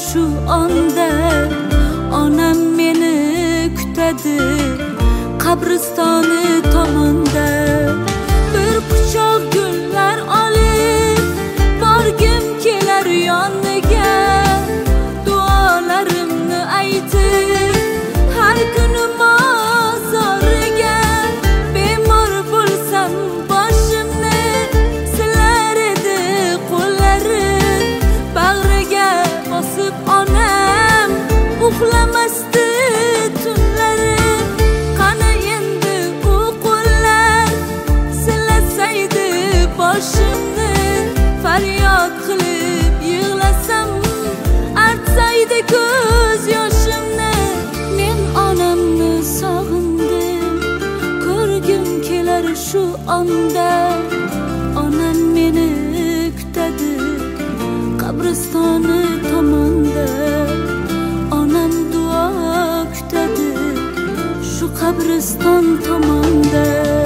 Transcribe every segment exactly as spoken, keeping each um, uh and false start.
shu onda onam meni kutadi qabristoni tomonda. Bir quchoq gullar olib borgim kelar yoniga, duolarimni aytib har kuni mozoriga. Bemor bo'lsam boshimni silar edi qo'llari, bag'riga bosib onam uxlamasdi tunlari. Qani endi u qo'llar silasaydi boshimni, faryod qilib yig'lasam artsaydi ko'z yoshimni. Men onamni sog'indim, ko'rgim kelar shu onda onam meni kutadi qabristoni tomonda. Onam duo kutadi shu qabriston tomonda.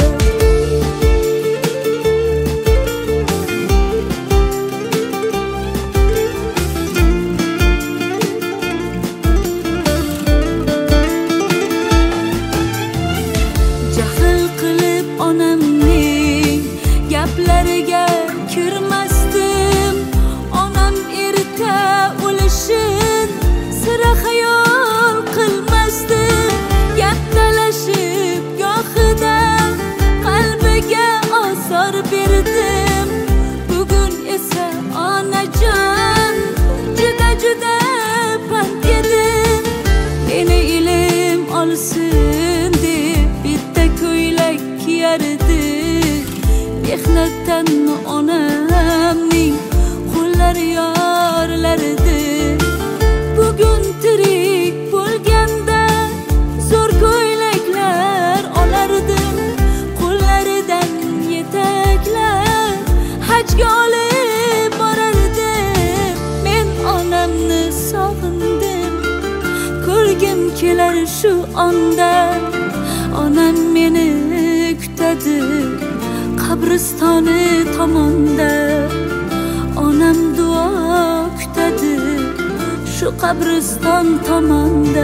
Jahl qilib onamning gaplariga kirmasdim. Onam erta o'lishin sira xayol qilmasdim. Gap talashib gohida qalbiga osor berdim. Bugun esa onajon juda juda pand yedim. Meni ilm olsin deb bitta ko'ylak kiyardi. Mehnatdan onamning qo'llari yorlardi. Bugun tirik bo'lganda zo'r ko'ylaklar olardim. Qo'llaridan yetaklar hajga olib borardim. Men onamni sog'indim, ko'rgim kelar shu onda onam meni kutadi qabristoni tomonda. Onam duo kutadi shu qabriston tomonda.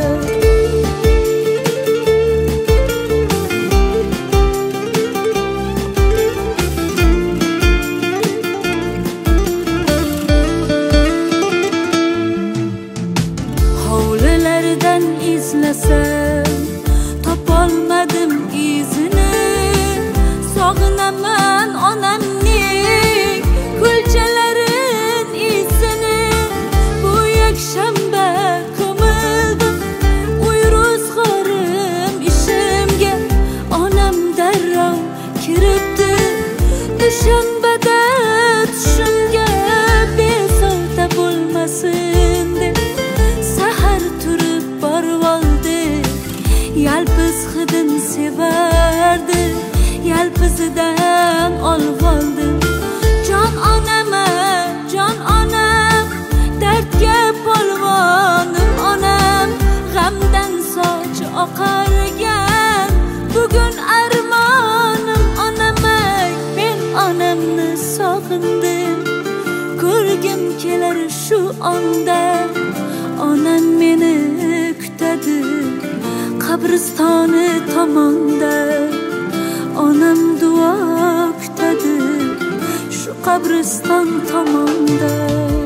Hovlilardan izlasam topolmadim izini. Sog'inaman onamning kulchalarin isini. Bu yakshanba ko'mildim uy ro'zg'orim ishimga. Onam darrov kiribdi dushanbada tushimga. Bezovta bo'lmasin deb sahar turib borvoldi. Yalpiz hidin sevardi, yalpizidan olvoldi. Jon onama, jon onam, dardga polvonim onam. G'amdan sochi oqargan bugun armonim onamay. Men onamni sog'indim, ko'rgim kelar shu onda onam meni kutadi qabristoni tomonda. Onam duo kutadi shu qabriston tomonda.